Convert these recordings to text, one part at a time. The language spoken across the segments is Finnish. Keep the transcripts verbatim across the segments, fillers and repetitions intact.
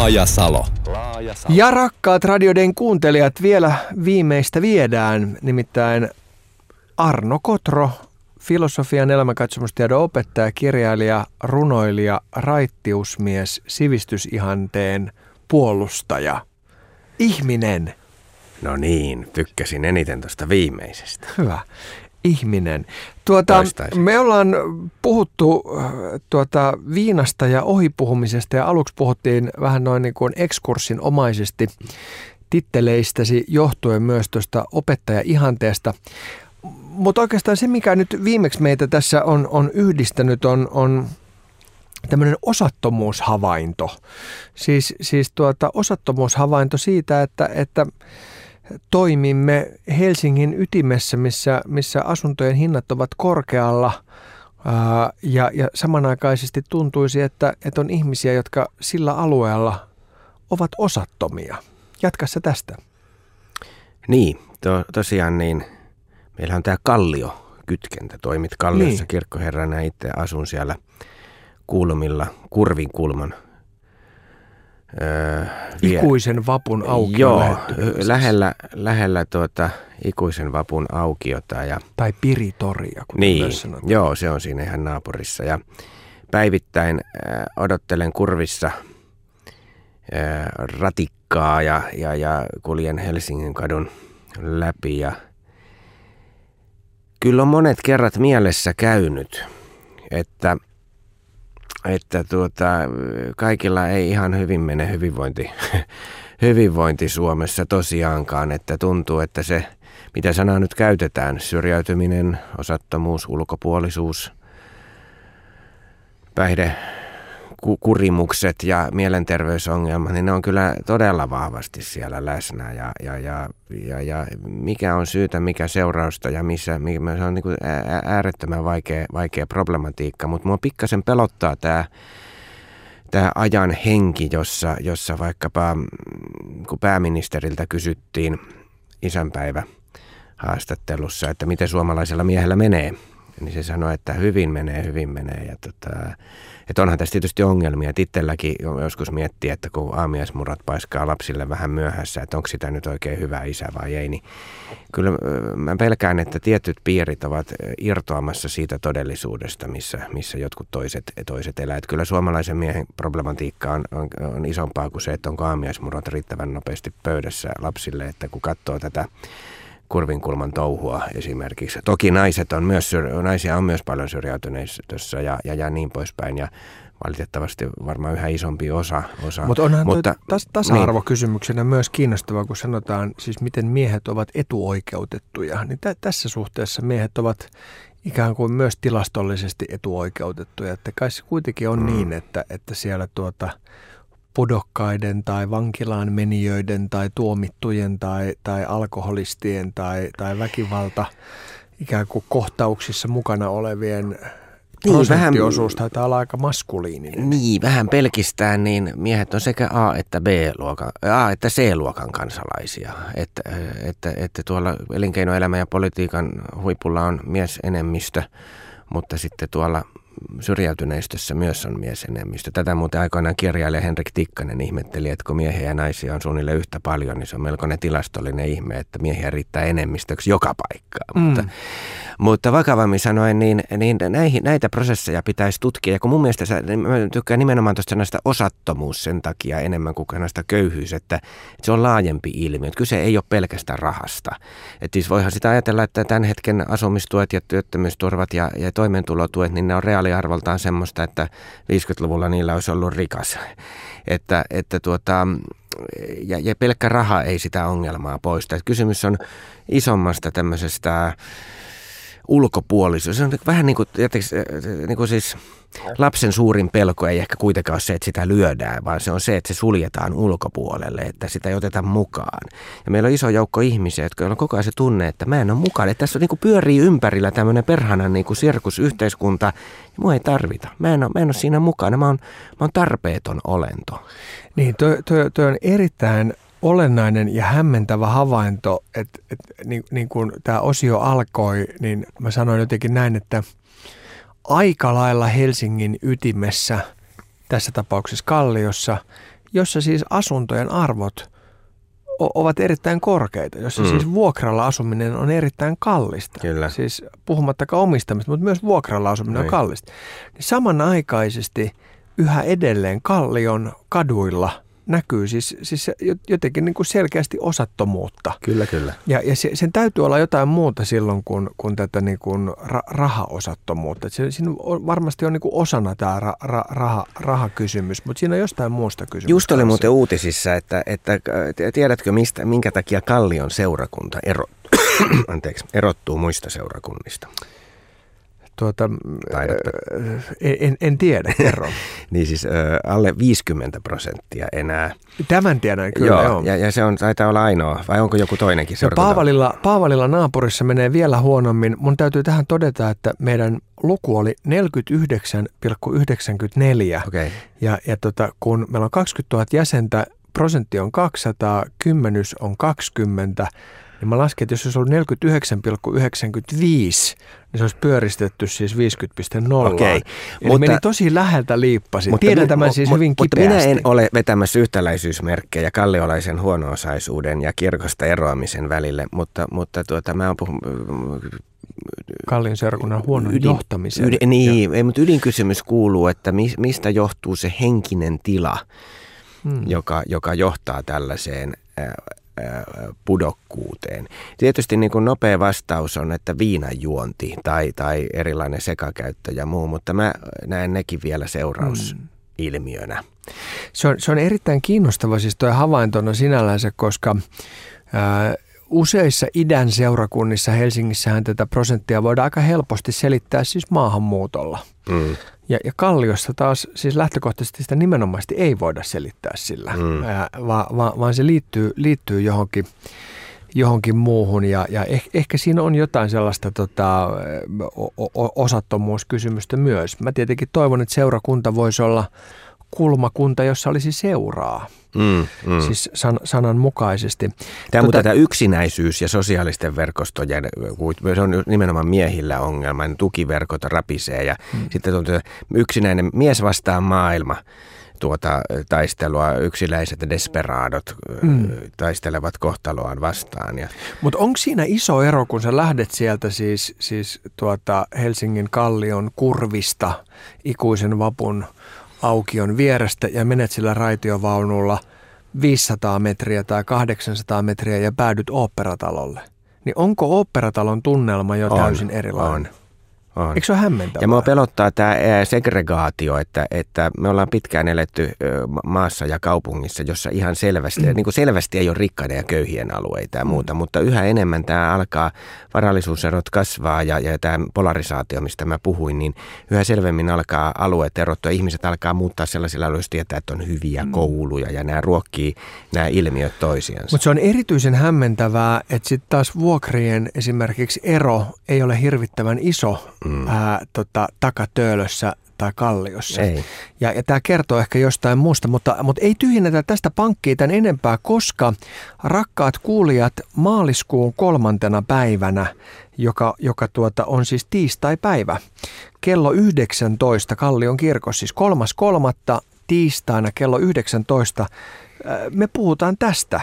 Laajasalo. Ja rakkaat radioiden kuuntelijat, vielä viimeistä viedään, nimittäin Arno Kotro, filosofian elämänkatsomustiedon opettaja, kirjailija, runoilija, raittiusmies, sivistysihanteen puolustaja, ihminen. No niin, tykkäsin eniten tuosta viimeisestä. Hyvä. Ihminen. Tuota, me ollaan puhuttu tuota, viinasta ja ohipuhumisesta ja aluksi puhuttiin vähän noin niin kuin ekskurssin omaisesti titteleistäsi johtuen myös tuosta opettaja-ihanteesta. Mutta oikeastaan se, mikä nyt viimeksi meitä tässä on, on yhdistänyt, on, on tämmöinen osattomuushavainto. Siis, siis tuota, osattomuushavainto siitä, että, että toimimme Helsingin ytimessä, missä, missä asuntojen hinnat ovat korkealla ää, ja, ja samanaikaisesti tuntuisi, että, että on ihmisiä, jotka sillä alueella ovat osattomia. Jatka sä tästä. Niin, to, tosiaan niin. Meillä on tämä Kallio-kytkentä. Toimit Kalliossa niin. Kirkkoherrana, itse asun siellä kulmilla, Kurvin kulman. Öö, Ikuisen vapun aukio. Joo, lähellä, lähellä tuota, Ikuisen vapun aukiota. Ja, tai Piritoria, kun niin, joo, se on siinä ihan naapurissa. Ja päivittäin äh, odottelen Kurvissa äh, ratikkaa ja, ja, ja kuljen Helsingin kadun läpi. Ja kyllä on monet kerrat mielessä käynyt, että että tuota, kaikilla ei ihan hyvin mene hyvinvointi, hyvinvointi Suomessa tosiaankaan, että tuntuu, että se, mitä sanaa nyt käytetään, syrjäytyminen, osattomuus, ulkopuolisuus, päihdekurimukset ja mielenterveysongelmat, niin ne on kyllä todella vahvasti siellä läsnä ja, ja, ja, ja, ja mikä on syytä, mikä seurausta ja missä, se on niin kuin äärettömän vaikea, vaikea problematiikka, mutta mua pikkasen pelottaa tämä tämä ajan henki, jossa, jossa vaikkapa kun pääministeriltä kysyttiin isänpäivä haastattelussa, että miten suomalaisella miehellä menee, niin se sanoi, että hyvin menee, hyvin menee. Ja tota, että onhan tässä tietysti ongelmia. Et itselläkin joskus miettii, että kun aamiaismurrat paiskaa lapsille vähän myöhässä, että onko sitä nyt oikein hyvä isä vai ei. Niin kyllä mä pelkään, että tietyt piirit ovat irtoamassa siitä todellisuudesta, missä, missä jotkut toiset, toiset elää. Et kyllä suomalaisen miehen problematiikka on, on, on isompaa kuin se, että onko aamiaismurrat riittävän nopeasti pöydässä lapsille, että kun katsoo tätä Kurvinkulman touhua esimerkiksi. Toki naiset on myös, naisia on myös paljon syrjäytyneissä ja, ja, ja niin poispäin. Ja valitettavasti varmaan yhä isompi osa. osa. Mut onhan Mutta tas- tasa-arvokysymyksenä niin. Myös kiinnostavaa, kun sanotaan siis miten miehet ovat etuoikeutettuja. Niin tä- tässä suhteessa miehet ovat ikään kuin myös tilastollisesti etuoikeutettuja. Että kai se kuitenkin on mm. niin, että, että siellä tuota pudokkaiden tai vankilaan menijöiden tai tuomittujen tai, tai alkoholistien tai, tai väkivalta ikään kuin kohtauksissa mukana olevien niin, prosenttiosuus taitaa olla aika maskuliininen. Niin, vähän pelkistään, niin miehet on sekä A- että B-luokan, A- että C-luokan kansalaisia. Että, että, että tuolla elinkeinoelämän ja politiikan huipulla on miesenemmistö, mutta sitten tuolla syrjäytyneistössä myös on miesenemmistö. Tätä muuten aikoinaan kirjailija Henrik Tikkanen ihmetteli, että kun miehiä ja naisia on suunnilleen yhtä paljon, niin se on melkoinen tilastollinen ihme, että miehiä riittää enemmistöksi joka paikkaan. Mm. Mutta, mutta vakavammin sanoen, niin, niin näihin, näitä prosesseja pitäisi tutkia. Ja kun mun mielestä niin mä tykkään nimenomaan tuosta näistä osattomuus sen takia enemmän kuin näistä köyhyys, että, että se on laajempi ilmiö. Että kyse ei ole pelkästään rahasta. Että siis voihan sitä ajatella, että tämän hetken asumistuet ja työttömyysturvat ja, ja toimeentulotuet, niin ne on reaaliarvoltaan semmoista, että viisikymmentäluvulla niillä olisi ollut rikas. Että, että tuota, ja, ja pelkkä raha ei sitä ongelmaa poista. Että kysymys on isommasta tämmöisestä ulkopuolisuus. Se on vähän niin kuin, niin kuin siis lapsen suurin pelko ei ehkä kuitenkaan ole se, että sitä lyödään, vaan se on se, että se suljetaan ulkopuolelle, että sitä ei oteta mukaan. Ja meillä on iso joukko ihmisiä, jotka on koko ajan se tunne, että mä en ole mukana. Että tässä on, niin kuin pyörii ympärillä tämmöinen perhanan niin kuin sirkusyhteiskunta, ja mua ei tarvita. Mä en ole, mä en ole siinä mukana. Mä oon, mä oon tarpeeton olento. Niin, toi, toi, toi on erittäin olennainen ja hämmentävä havainto, että, että niin, niin kuin tämä osio alkoi, niin mä sanoin jotenkin näin, että aika lailla Helsingin ytimessä, tässä tapauksessa Kalliossa, jossa siis asuntojen arvot ovat erittäin korkeita, jossa mm. siis vuokralla asuminen on erittäin kallista. Kyllä. Siis puhumattakaan omistamista, mutta myös vuokralla asuminen Noin. on kallista. Niin samanaikaisesti yhä edelleen Kallion kaduilla näkyy siis, siis jotenkin niin kuin selkeästi osattomuutta. Kyllä, kyllä. Ja, ja se, sen täytyy olla jotain muuta silloin kuin, kuin tätä niin kuin ra, rahaosattomuutta. Se, siinä on, varmasti on niin kuin osana tämä ra, ra, raha, rahakysymys, mutta siinä on jostain muusta kysymys. Just oli muuten uutisissa, että, että tiedätkö mistä, minkä takia Kallion seurakunta ero, anteeksi, erottuu muista seurakunnista? Tuota, en, en tiedä, kerro. Niin siis alle viisikymmentä prosenttia enää. Tämän tiedän kyllä, joo. joo. Ja, ja se on, taitaa olla ainoa, vai onko joku toinenkin seurakunta? Paavalilla, Paavalilla naapurissa menee vielä huonommin. Mun täytyy tähän todeta, että meidän luku oli neljäkymmentäyhdeksän pilkku yhdeksänkymmentäneljä. Okay. Ja, ja tota, kun meillä on kaksikymmentätuhatta jäsentä, prosentti on kaksisataa, kymmenys on kaksikymmentä. Niin mä lasken, että jos olisi ollut neljäkymmentäyhdeksän pilkku yhdeksänkymmentäviisi, niin se olisi pyöristetty siis viisikymmentä pilkku nolla. Okei. Eli mutta, meni tosi läheltä liippasi. Tiedän tämän siis mutta, hyvin mutta kipeästi. Minä en ole vetämässä yhtäläisyysmerkkejä kalliolaisen huono-osaisuuden ja kirkosta eroamisen välille, mutta, mutta tuota, mä oon puhunut Kallion seurakunnan huonon ydin, johtamisen. Ydin, niin, ei, mutta ydinkysymys kuuluu, että mistä johtuu se henkinen tila, hmm. joka, joka johtaa tällaiseen pudokkuuteen. Tietysti niin kuin nopea vastaus on, että viinanjuonti tai, tai erilainen sekakäyttö ja muu, mutta mä näen nekin vielä seurausilmiönä. Se on, se on erittäin kiinnostava siis tuo havaintona sinällänsä, koska ää, useissa idän seurakunnissa Helsingissähän tätä prosenttia voidaan aika helposti selittää siis maahanmuutolla. Mm. Ja, ja Kalliossa taas siis lähtökohtaisesti sitä nimenomaisesti ei voida selittää sillä, mm. ää, va, va, vaan se liittyy, liittyy johonkin, johonkin muuhun. Ja, ja eh, ehkä siinä on jotain sellaista tota, o, o, osattomuuskysymystä myös. Mä tietenkin toivon, että seurakunta voisi olla kulmakunta, jossa olisi seuraa. Mm, mm. Siis san, sananmukaisesti. Tämä tuota, tätä yksinäisyys ja sosiaalisten verkostojen, se on nimenomaan miehillä ongelma, tukiverkot rapisee ja mm. sitten on yksinäinen mies vastaan maailma. Tuota taistelua, yksinäiset desperaadot mm. taistelevat kohtaloaan vastaan. Ja mutta onko siinä iso ero, kun sä lähdet sieltä siis, siis tuota Helsingin Kallion kurvista ikuisen vapun aukion vierestä ja menet sillä raitiovaunulla viisisataa metriä tai kahdeksansataa metriä ja päädyt oopperatalolle. Niin onko oopperatalon tunnelma jo on, täysin erilainen? On. On. Eikö se ole hämmentävää? Ja minua pelottaa tämä segregaatio, että, että me ollaan pitkään eletty maassa ja kaupungissa, jossa ihan selvästi, mm. niin kuin selvästi ei ole rikkaiden ja köyhien alueita ja muuta, mm. mutta yhä enemmän tämä alkaa, varallisuuserot kasvaa ja, ja tämä polarisaatio, mistä mä puhuin, niin yhä selvemmin alkaa alueet erottua. Ihmiset alkaa muuttaa sellaisilla alueilla, jos tietää, että on hyviä mm. kouluja ja nämä ruokkii nämä ilmiöt toisiansa. Mutta se on erityisen hämmentävää, että sitten taas vuokrien esimerkiksi ero ei ole hirvittävän iso Mm. Ää, tota, takatöölössä tai Kalliossa. Ei. Ja, ja tämä kertoo ehkä jostain muusta, mutta, mutta ei tyhjennetä tästä pankkia tämän enempää, koska rakkaat kuulijat, maaliskuun kolmantena päivänä, joka, joka tuota, on siis tiistai-päivä, kello yhdeksäntoista Kallion kirkossa, siis kolmas kolmatta tiistaina kello yhdeksäntoista, me puhutaan tästä.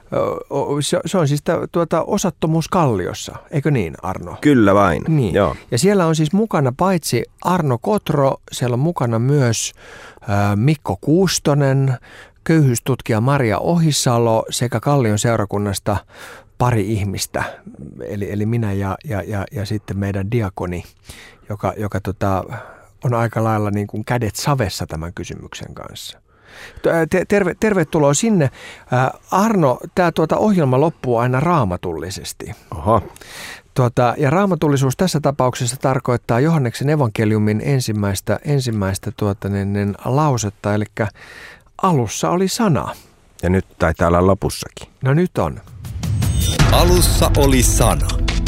Se on siis tuota osattomuus Kalliossa, eikö niin, Arno? Kyllä vain, niin. Joo. Ja siellä on siis mukana paitsi Arno Kotro, siellä on mukana myös Mikko Kuustonen, köyhyystutkija Maria Ohisalo sekä Kallion seurakunnasta pari ihmistä, eli, eli minä ja, ja, ja, ja sitten meidän diakoni, joka, joka tota, on aika lailla niin kuin kädet savessa tämän kysymyksen kanssa. Terve, tervetuloa sinne. Arno, tämä tuota ohjelma loppuu aina raamatullisesti. Oho. Tuota, ja raamatullisuus tässä tapauksessa tarkoittaa Johanneksen evankeliumin ensimmäistä, ensimmäistä tuota, niin, niin, lausetta, eli alussa oli sana. Ja nyt taitaa olla lopussakin. No nyt on. Alussa oli sana.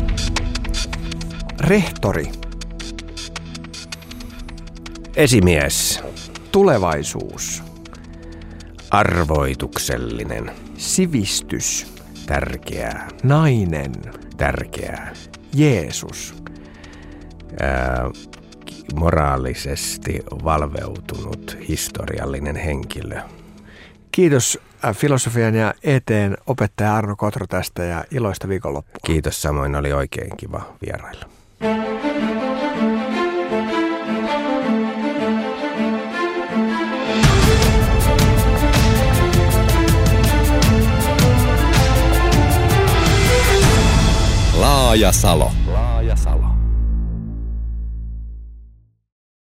Rehtori. Esimies. Tulevaisuus. Arvoituksellinen. Sivistys. Tärkeää. Nainen. Tärkeää. Jeesus. Ää, moraalisesti valveutunut historiallinen henkilö. Kiitos filosofian ja eteen opettaja Arno Kotro tästä ja iloista viikonloppua. Kiitos, samoin oli oikein kiva vierailla. Laajasalo.